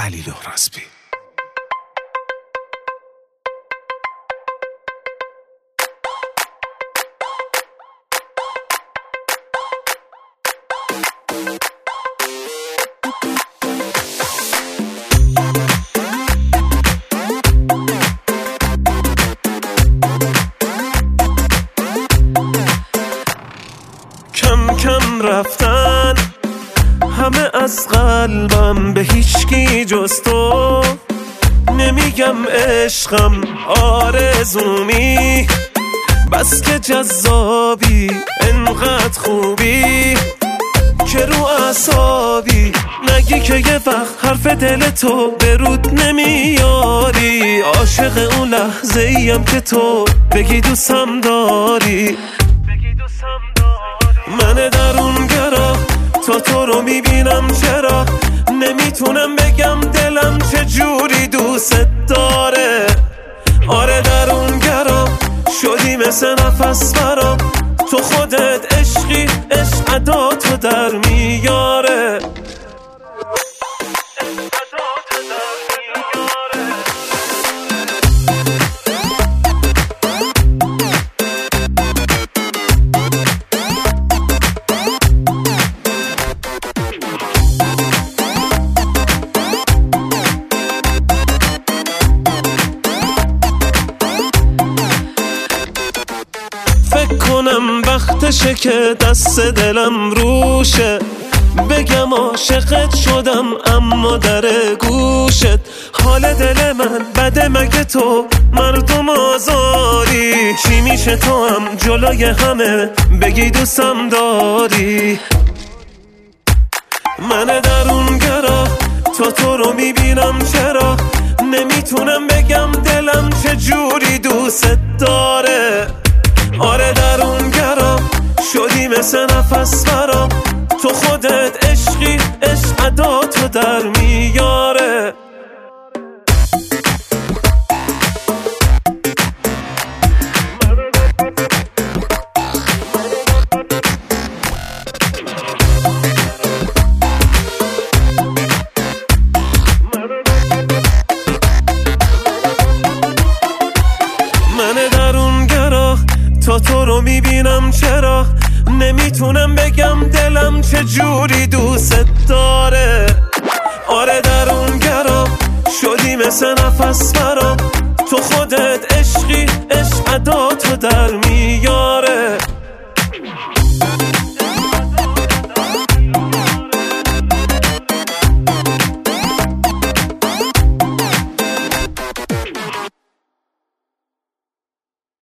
خلیل اورازبی. کم کم رفتن همه از قلبم، به هیچکی جز تو نمیگم عشقم آرزومی، بس که جذابی انقدر خوبی که رو اعصابی، نگی که یه وقت حرف دل تو به رود نمیاری، عاشق اون لحظه ایم که تو بگی دوستم داری. من درونگرا تو رو میبینم، چرا نمیتونم بگم دلم چجوری دوست داره. آره درونگرا شدی مثل نفس برام، تو خودت عشقی، عشق عداتو در میاره. فکر کنم وقتشه که دست دلم روشه، بگم عاشقت شدم اما در گوشت. حال دل من بده مگه تو مردم آزاری، چی میشه تو هم جلوی همه بگی دوستم داری. من درونگرا تو رو میبینم، چرا نمیتونم بگم دلم چجوری دوست داره. آره درونگرا شدی مثل نفس برام، تو خودت عشقی، عشق عداتو در میاره. من درونگرا تو رو میبینم، چرا نمیتونم بگم دلم چجوری دوست داره. آره درونگرا شدی مثل نفس برام، تو خودت عشقی، عشق عداتو در